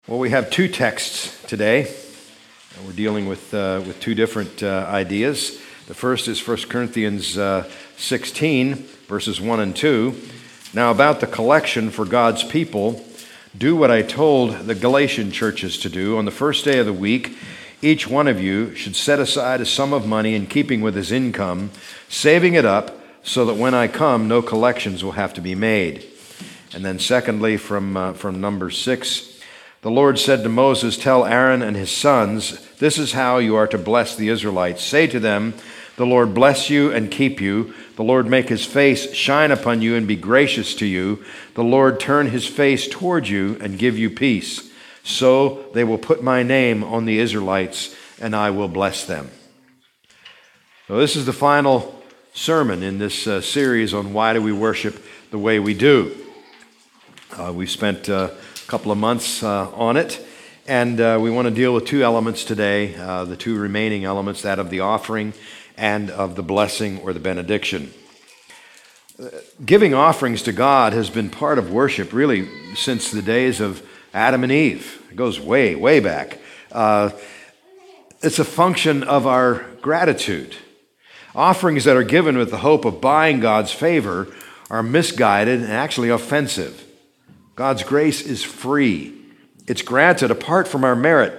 Well, we have two texts today. We're dealing with two different ideas. The first is 1 Corinthians 16, verses 1 and 2. Now, about the collection for God's people, do what I told the Galatian churches to do. On the first day of the week, each one of you should set aside a sum of money in keeping with his income, saving it up so that when I come, no collections will have to be made. And then secondly, from Numbers 6, the Lord said to Moses, tell Aaron and his sons, this is how you are to bless the Israelites. Say to them, the Lord bless you and keep you. The Lord make his face shine upon you and be gracious to you. The Lord turn his face toward you and give you peace. So they will put my name on the Israelites, and I will bless them. So this is the final sermon in this series on why do we worship the way we do. We've spent a couple of months on it, and we want to deal with two elements today, the two remaining elements, that of the offering and of the blessing or the benediction. Giving offerings to God has been part of worship really since the days of Adam and Eve. It goes way, way back. It's a function of our gratitude. Offerings that are given with the hope of buying God's favor are misguided and actually offensive. God's grace is free. It's granted apart from our merit,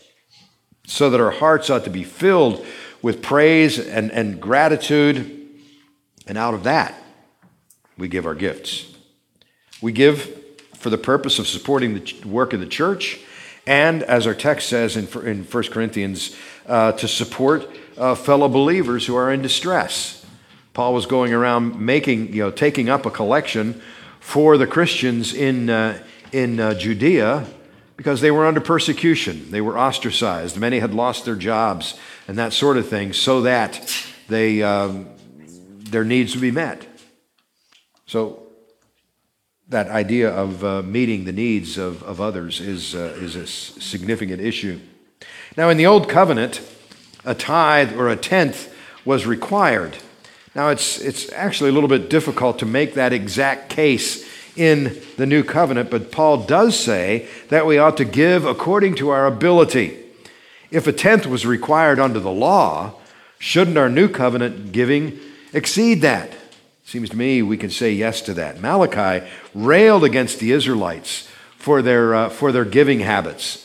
so that our hearts ought to be filled with praise and gratitude, and out of that, we give our gifts. We give for the purpose of supporting the work of the church, and as our text says in 1 Corinthians, to support fellow believers who are in distress. Paul was going around taking up a collection for the Christians in Judea because they were under persecution. They were ostracized. Many had lost their jobs and that sort of thing, so that their needs would be met. So that idea of meeting the needs of others is a significant issue. Now, in the Old Covenant, a tithe or a tenth was required. Now, it's actually a little bit difficult to make that exact case in the New Covenant, but Paul does say that we ought to give according to our ability. If a tenth was required under the law, shouldn't our New Covenant giving exceed that? Seems to me we can say yes to that. Malachi railed against the Israelites for their giving habits.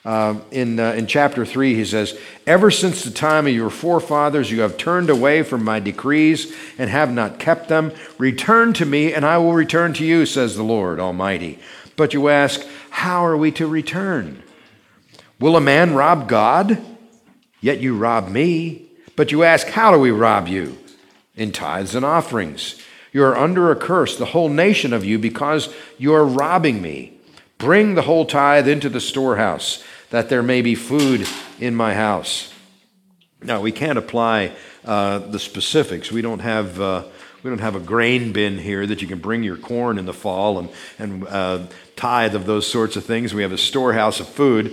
In chapter 3, he says, ever since the time of your forefathers, you have turned away from my decrees and have not kept them. Return to me, and I will return to you, says the Lord Almighty. But you ask, how are we to return? Will a man rob God? Yet you rob me. But you ask, how do we rob you? In tithes and offerings. You are under a curse, the whole nation of you, because you are robbing me. Bring the whole tithe into the storehouse, that there may be food in my house. Now, we can't apply the specifics. We don't have a grain bin here that you can bring your corn in the fall and tithe of those sorts of things. We have a storehouse of food.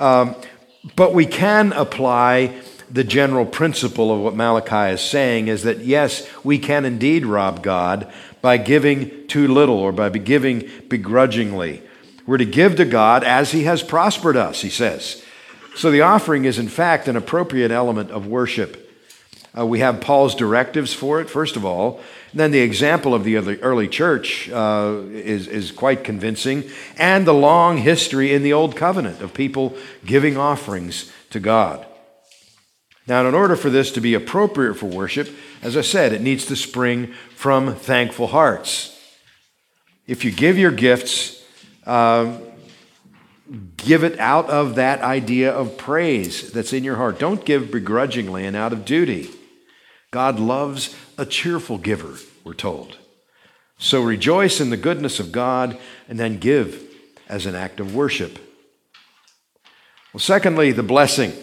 But we can apply the general principle of what Malachi is saying, is that, yes, we can indeed rob God by giving too little or by giving begrudgingly. We're to give to God as he has prospered us, he says. So the offering is, in fact, an appropriate element of worship. We have Paul's directives for it, first of all. And then the example of the early church is quite convincing, and the long history in the Old Covenant of people giving offerings to God. Now, in order for this to be appropriate for worship, as I said, it needs to spring from thankful hearts. If you give your gifts, give it out of that idea of praise that's in your heart. Don't give begrudgingly and out of duty. God loves a cheerful giver, we're told. So rejoice in the goodness of God and then give as an act of worship. Well, secondly, the blessing.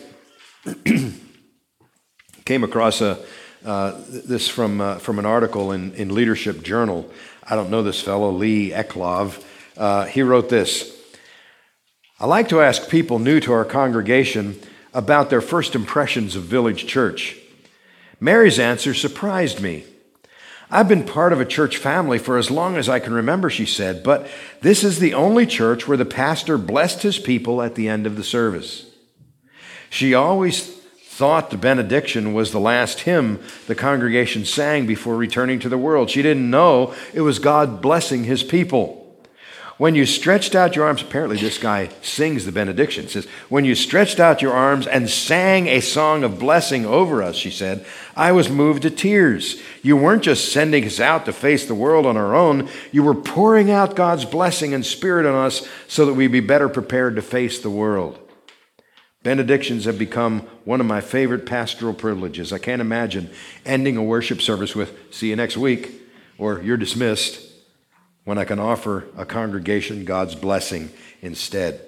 Came across this from an article in Leadership Journal. I don't know this fellow, Lee Eklov. He wrote this: I like to ask people new to our congregation about their first impressions of Village Church. Mary's answer surprised me. I've been part of a church family for as long as I can remember, she said, but this is the only church where the pastor blessed his people at the end of the service. She always thought the benediction was the last hymn the congregation sang before returning to the world. She didn't know it was God blessing his people. When you stretched out your arms, apparently this guy sings the benediction. It says, when you stretched out your arms and sang a song of blessing over us, she said, I was moved to tears. You weren't just sending us out to face the world on our own. You were pouring out God's blessing and spirit on us so that we'd be better prepared to face the world. Benedictions have become one of my favorite pastoral privileges. I can't imagine ending a worship service with, see you next week, or you're dismissed, when I can offer a congregation God's blessing instead.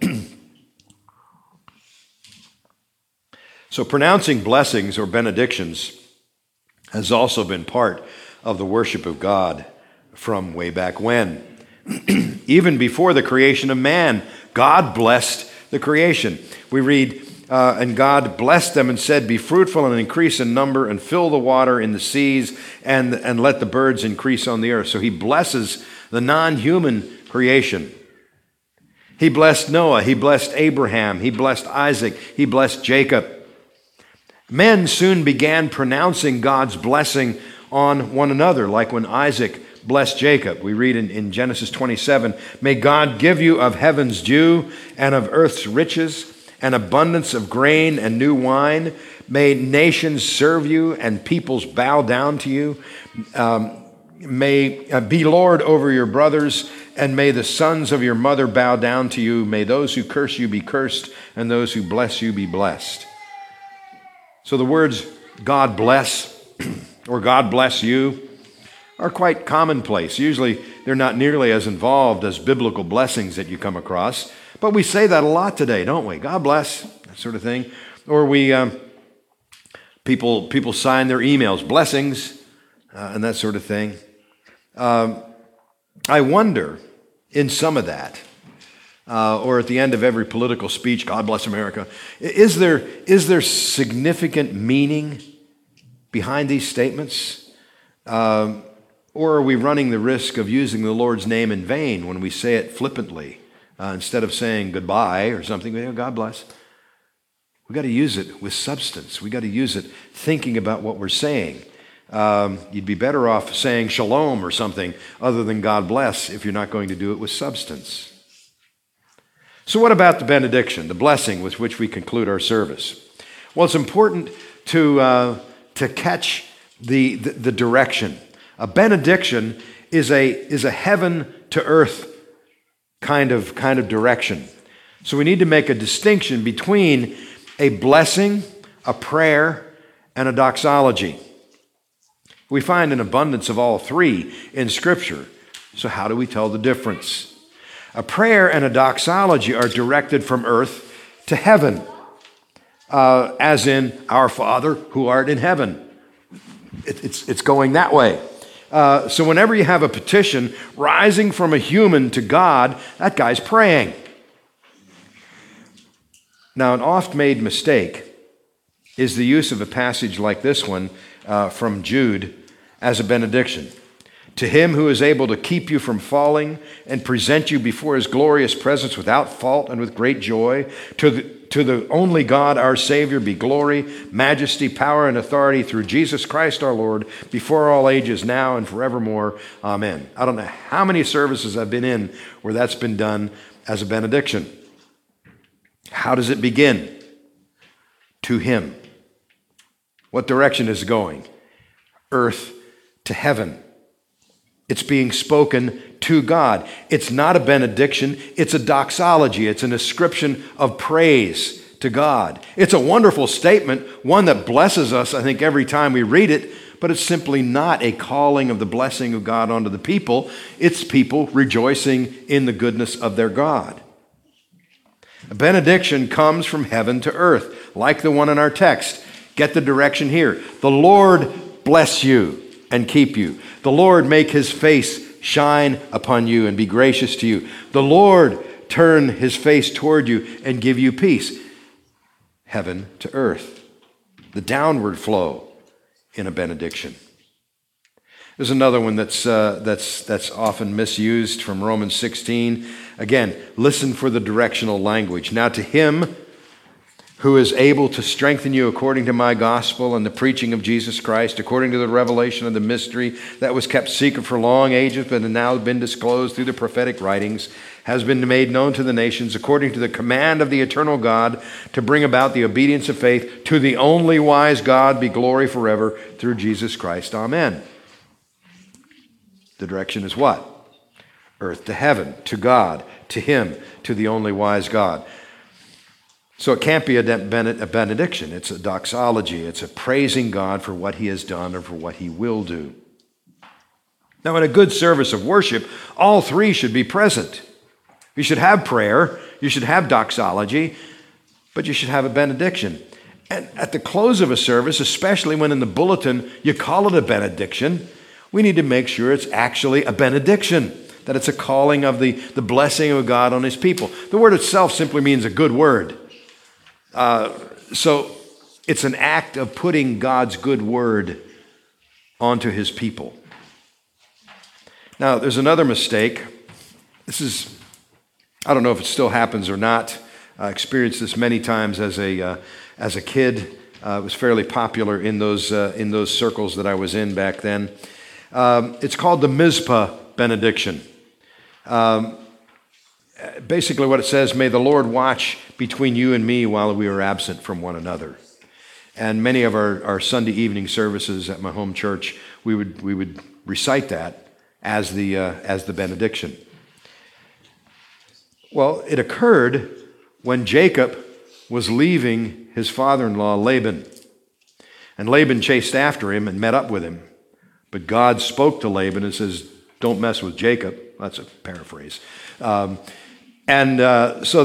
So pronouncing blessings or benedictions has also been part of the worship of God from way back when. Even before the creation of man, God blessed the creation. We read, and God blessed them and said, be fruitful and increase in number and fill the water in the seas and let the birds increase on the earth. So he blesses the non-human creation. He blessed Noah. He blessed Abraham. He blessed Isaac. He blessed Jacob. Men soon began pronouncing God's blessing on one another, like when Isaac blessed Jacob. We read in Genesis 27, may God give you of heaven's dew and of earth's riches, an abundance of grain and new wine. May nations serve you and peoples bow down to you. May be Lord over your brothers, and may the sons of your mother bow down to you. May those who curse you be cursed, and those who bless you be blessed. So the words God bless or God bless you are quite commonplace. Usually they're not nearly as involved as biblical blessings that you come across, but we say that a lot today, don't we? God bless, that sort of thing. Or people sign their emails, blessings, and that sort of thing. I wonder, in some of that, or at the end of every political speech, God bless America, is there significant meaning behind these statements? Or are we running the risk of using the Lord's name in vain when we say it flippantly? Instead of saying goodbye or something, God bless. We've got to use it with substance. We've got to use it thinking about what we're saying. You'd be better off saying shalom or something other than God bless if you're not going to do it with substance. So what about the benediction, the blessing with which we conclude our service? Well, it's important to catch the direction. A benediction is a heaven to earth kind of direction. So we need to make a distinction between a blessing, a prayer, and a doxology. We find an abundance of all three in Scripture. So how do we tell the difference? A prayer and a doxology are directed from earth to heaven, as in, our Father who art in heaven. It's going that way. So whenever you have a petition rising from a human to God, that guy's praying. Now, an oft-made mistake is the use of a passage like this one from Jude as a benediction. To him who is able to keep you from falling and present you before his glorious presence without fault and with great joy, to the only God, our Savior, be glory, majesty, power, and authority through Jesus Christ our Lord, before all ages, now and forevermore. Amen. I don't know how many services I've been in where that's been done as a benediction. How does it begin? To him. What direction is it going? Earth to heaven. It's being spoken to God. It's not a benediction, it's a doxology. It's an ascription of praise to God. It's a wonderful statement, one that blesses us, I think, every time we read it, but it's simply not a calling of the blessing of God onto the people. It's people rejoicing in the goodness of their God. A benediction comes from heaven to earth, like the one in our text. Get the direction here. The Lord bless you and keep you. The Lord make his face shine upon you and be gracious to you. The Lord turn his face toward you and give you peace. Heaven to earth. The downward flow in a benediction. There's another one that's often misused from Romans 16. Again, listen for the directional language. Now to him who is able to strengthen you according to my gospel and the preaching of Jesus Christ, according to the revelation of the mystery that was kept secret for long ages, but has now been disclosed through the prophetic writings, has been made known to the nations, according to the command of the eternal God, to bring about the obedience of faith. To the only wise God be glory forever through Jesus Christ. Amen. The direction is what? Earth to heaven, to God, to him, to the only wise God. So it can't be a benediction. It's a doxology. It's a praising God for what he has done or for what he will do. Now, in a good service of worship, all three should be present. You should have prayer, you should have doxology, but you should have a benediction. And at the close of a service, especially when in the bulletin you call it a benediction, we need to make sure it's actually a benediction, that it's a calling of the blessing of God on his people. The word itself simply means a good word. So it's an act of putting God's good word onto his people. Now, there's another mistake. I don't know if it still happens or not. I experienced this many times as a kid. It was fairly popular in those circles that I was in back then. It's called the Mizpah benediction. Basically what it says, may the Lord watch between you and me while we are absent from one another. And many of our Sunday evening services at my home church, we would recite that as the benediction. Well, it occurred when Jacob was leaving his father-in-law Laban. And Laban chased after him and met up with him. But God spoke to Laban and says, don't mess with Jacob. That's a paraphrase. So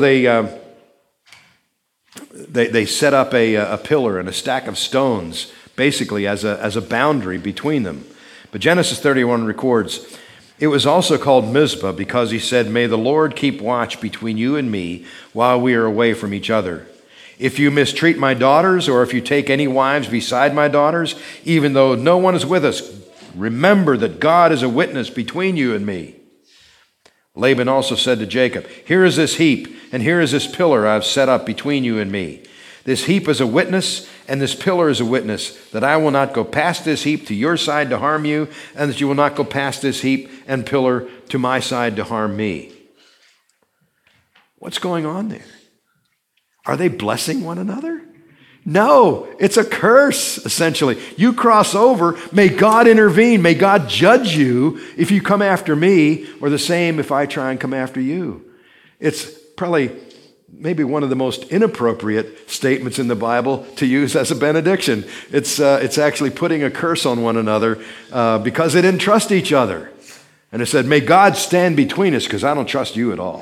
they set up a pillar and a stack of stones, basically as a boundary between them. But Genesis 31 records, it was also called Mizpah because he said, may the Lord keep watch between you and me while we are away from each other. If you mistreat my daughters, or if you take any wives beside my daughters, even though no one is with us, remember that God is a witness between you and me. Laban also said to Jacob, here is this heap, and here is this pillar I have set up between you and me. This heap is a witness, and this pillar is a witness, that I will not go past this heap to your side to harm you, and that you will not go past this heap and pillar to my side to harm me. What's going on there? Are they blessing one another? No, it's a curse, essentially. You cross over, may God intervene, may God judge you if you come after me, or the same if I try and come after you. It's probably maybe one of the most inappropriate statements in the Bible to use as a benediction. It's actually putting a curse on one another because they didn't trust each other. And it said, may God stand between us because I don't trust you at all.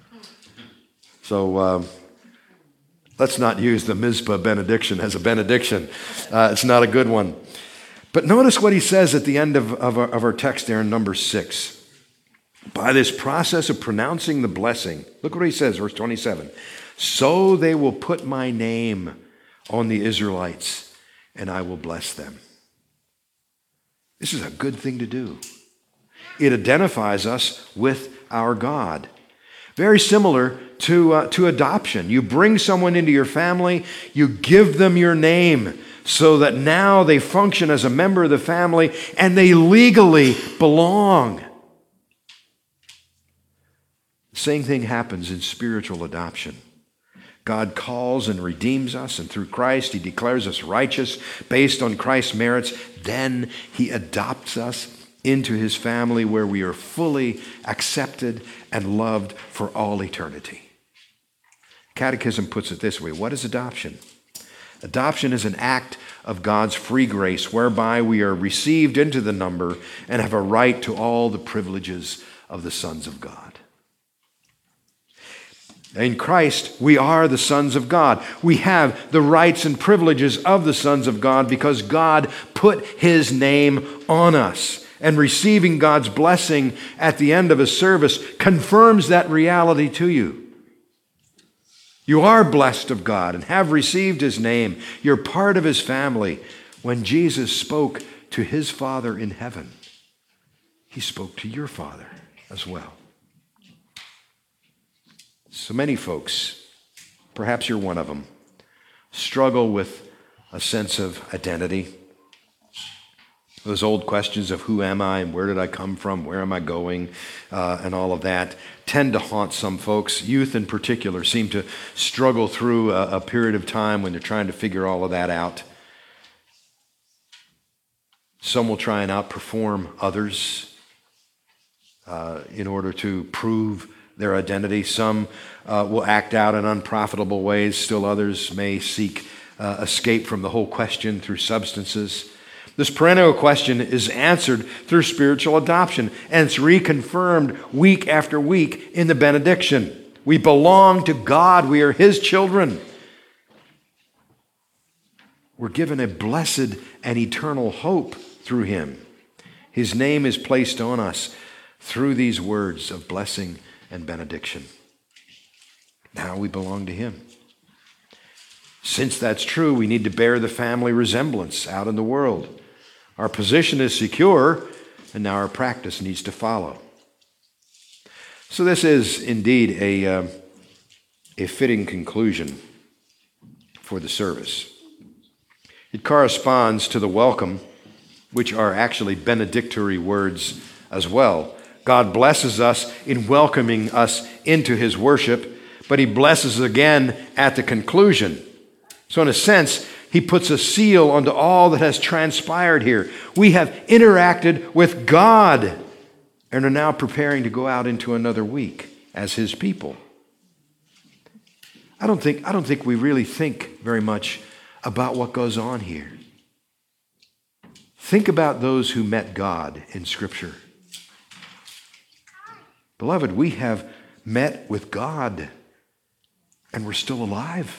So let's not use the Mizpah benediction as a benediction. It's not a good one. But notice what he says at the end of our text there in Numbers 6. By this process of pronouncing the blessing, look what he says, verse 27. So they will put my name on the Israelites, and I will bless them. This is a good thing to do. It identifies us with our God. Very similar to adoption. You bring someone into your family, you give them your name so that now they function as a member of the family and they legally belong. The same thing happens in spiritual adoption. God calls and redeems us, and through Christ he declares us righteous based on Christ's merits. Then he adopts us into his family where we are fully accepted and loved for all eternity. Catechism puts it this way. What is adoption? Adoption is an act of God's free grace whereby we are received into the number and have a right to all the privileges of the sons of God. In Christ, we are the sons of God. We have the rights and privileges of the sons of God because God put his name on us. And receiving God's blessing at the end of a service confirms that reality to you. You are blessed of God and have received his name. You're part of his family when Jesus spoke to his Father in heaven. he spoke to your father as well. So many folks, perhaps you're one of them, struggle with a sense of identity. Those old questions of who am I and where did I come from, where am I going, and all of that tend to haunt some folks. Youth in particular seem to struggle through a period of time when they're trying to figure all of that out. Some will try and outperform others in order to prove their identity. Some will act out in unprofitable ways. Still others may seek escape from the whole question through substances. This perennial question is answered through spiritual adoption, and it's reconfirmed week after week in the benediction. We belong to God. We are His children. We're given a blessed and eternal hope through Him. His name is placed on us through these words of blessing and benediction. Now we belong to Him. Since that's true, we need to bear the family resemblance out in the world. Our position is secure, and now our practice needs to follow. So this is indeed a fitting conclusion for the service. It corresponds to the welcome, which are actually benedictory words as well. God blesses us in welcoming us into His worship, but He blesses again at the conclusion. So in a sense, He puts a seal onto all that has transpired here. We have interacted with God and are now preparing to go out into another week as His people. I don't think we really think very much about what goes on here. Think about those who met God in Scripture. Beloved, we have met with God and we're still alive.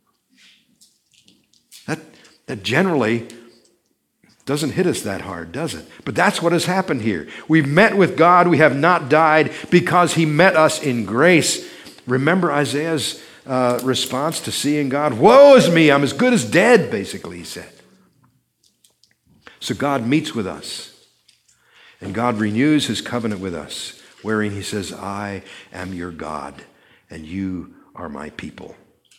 That generally doesn't hit us that hard, does it? But that's what has happened here. We've met with God. We have not died because He met us in grace. Remember Isaiah's response to seeing God? Woe is me, I'm as good as dead, basically, he said. So God meets with us, and God renews His covenant with us, wherein He says, I am your God, and you are my people.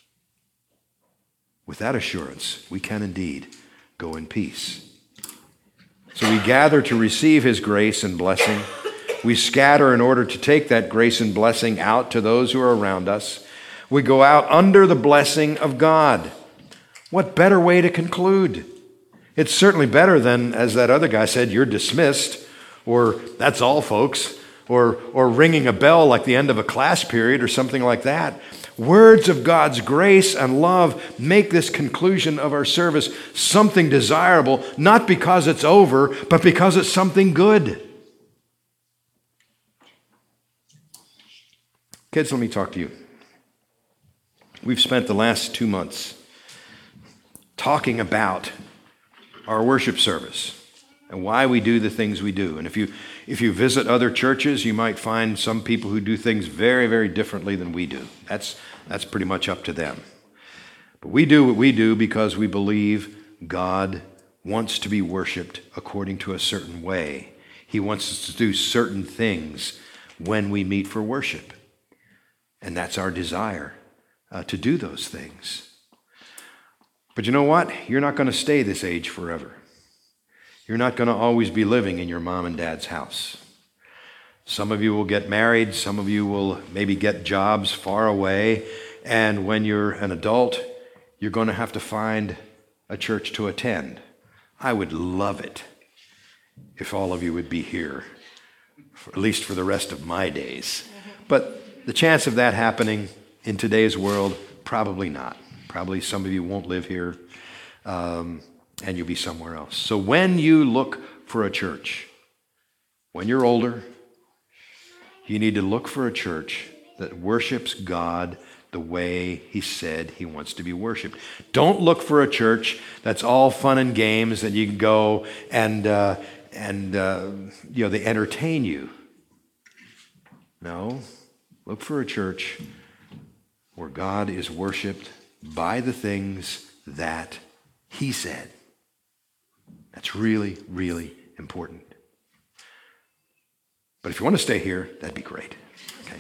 With that assurance, we can indeed go in peace. So we gather to receive His grace and blessing. We scatter in order to take that grace and blessing out to those who are around us. We go out under the blessing of God. What better way to conclude? It's certainly better than, as that other guy said, you're dismissed, or that's all, folks, or ringing a bell like the end of a class period or something like that. Words of God's grace and love make this conclusion of our service something desirable, not because it's over, but because it's something good. Kids, let me talk to you. We've spent the last 2 months talking about our worship service and why we do the things we do. And if you visit other churches, you might find some people who do things very, very differently than we do. That's pretty much up to them. But we do what we do because we believe God wants to be worshiped according to a certain way. He wants us to do certain things when we meet for worship. And that's our desire, to do those things. But you know what? You're not going to stay this age forever. You're not going to always be living in your mom and dad's house. Some of you will get married. Some of you will maybe get jobs far away. And when you're an adult, you're going to have to find a church to attend. I would love it if all of you would be here, at least for the rest of my days. But the chance of that happening in today's world, probably not. Probably some of you won't live here, and you'll be somewhere else. So when you look for a church, when you're older, you need to look for a church that worships God the way He said He wants to be worshiped. Don't look for a church that's all fun and games and you can go and they entertain you. No, look for a church where God is worshiped by the things that He said. That's really, really important. But if you want to stay here, that'd be great. Okay.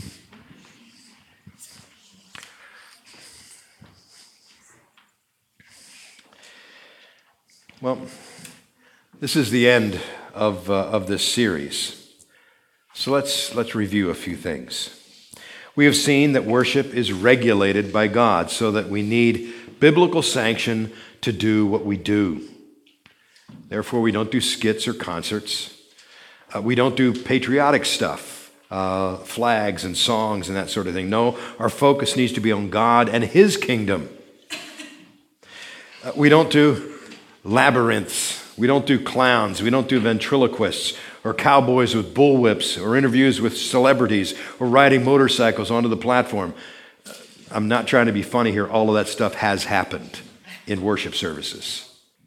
Well, this is the end of this series. So let's review a few things. We have seen that worship is regulated by God, so that we need biblical sanction to do what we do. Therefore, we don't do skits or concerts. We don't do patriotic stuff, flags and songs and that sort of thing. No, our focus needs to be on God and His kingdom. We don't do labyrinths. We don't do clowns. We don't do ventriloquists or cowboys with bullwhips or interviews with celebrities or riding motorcycles onto the platform. I'm not trying to be funny here. All of that stuff has happened in worship services.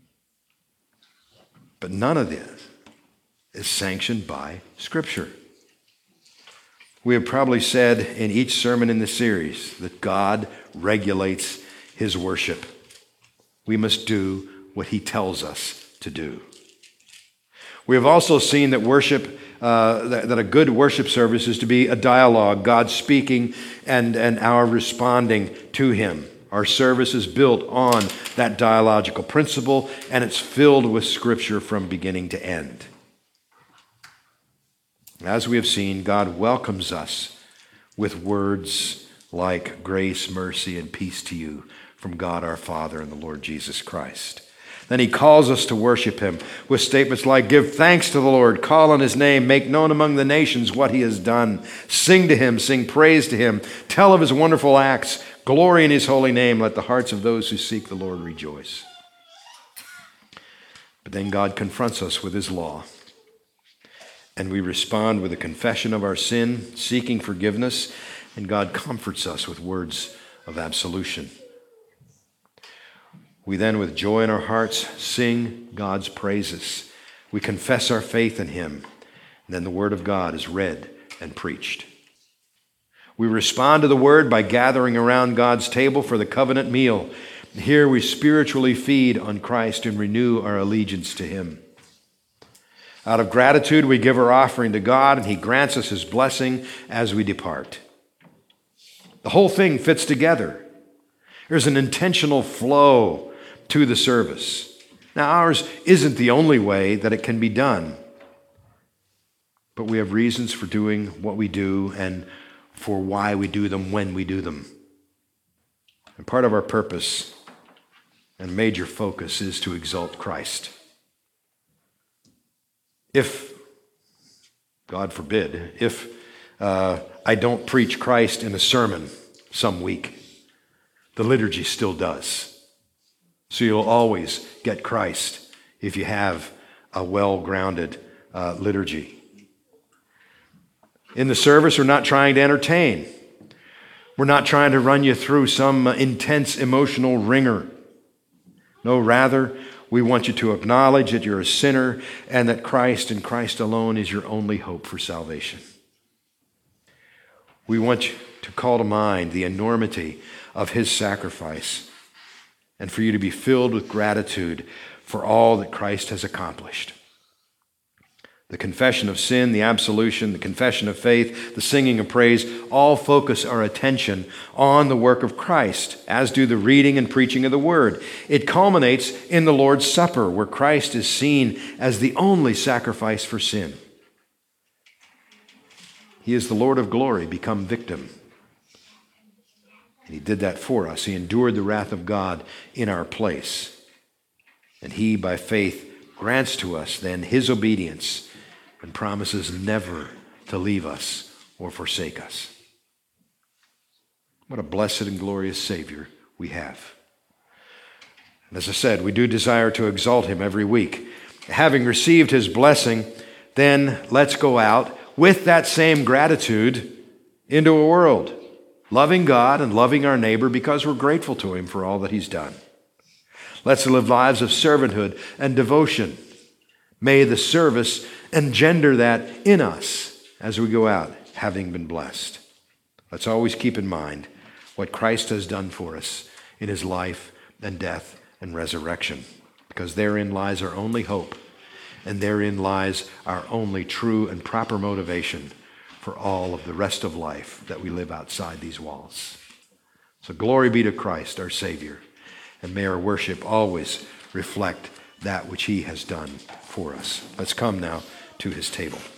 But none of this is sanctioned by Scripture. We have probably said in each sermon in the series that God regulates His worship. We must do what He tells us to do. We have also seen that worship, that a good worship service is to be a dialogue, God speaking and our responding to Him. Our service is built on that dialogical principle, and it's filled with Scripture from beginning to end. As we have seen, God welcomes us with words like grace, mercy, and peace to you from God our Father and the Lord Jesus Christ. Then He calls us to worship Him with statements like, give thanks to the Lord, call on His name, make known among the nations what He has done, sing to Him, sing praise to Him, tell of His wonderful acts, glory in His holy name, let the hearts of those who seek the Lord rejoice. But then God confronts us with His law, and we respond with a confession of our sin, seeking forgiveness, and God comforts us with words of absolution. We then, with joy in our hearts, sing God's praises. We confess our faith in Him, and then the Word of God is read and preached. We respond to the Word by gathering around God's table for the covenant meal. Here we spiritually feed on Christ and renew our allegiance to Him. Out of gratitude, we give our offering to God, and He grants us His blessing as we depart. The whole thing fits together. There's an intentional flow to the service. Now, ours isn't the only way that it can be done, but we have reasons for doing what we do and for why we do them when we do them. And part of our purpose and major focus is to exalt Christ. If, God forbid, if I don't preach Christ in a sermon some week, the liturgy still does. So you'll always get Christ if you have a well-grounded liturgy. In the service, we're not trying to entertain. We're not trying to run you through some intense emotional ringer. No, rather, we want you to acknowledge that you're a sinner and that Christ and Christ alone is your only hope for salvation. We want you to call to mind the enormity of His sacrifice and for you to be filled with gratitude for all that Christ has accomplished. The confession of sin, the absolution, the confession of faith, the singing of praise, all focus our attention on the work of Christ, as do the reading and preaching of the Word. It culminates in the Lord's Supper, where Christ is seen as the only sacrifice for sin. He is the Lord of glory, become victim. And He did that for us. He endured the wrath of God in our place. And He, by faith, grants to us then His obedience and promises never to leave us or forsake us. What a blessed and glorious Savior we have. And as I said, we do desire to exalt Him every week. Having received His blessing, then let's go out with that same gratitude into a world, loving God and loving our neighbor because we're grateful to Him for all that He's done. Let's live lives of servanthood and devotion. May the service engender that in us as we go out, having been blessed. Let's always keep in mind what Christ has done for us in His life and death and resurrection, because therein lies our only hope and therein lies our only true and proper motivation for all of the rest of life that we live outside these walls. So glory be to Christ, our Savior, and may our worship always reflect that which he has done for us. Let's come now to his table.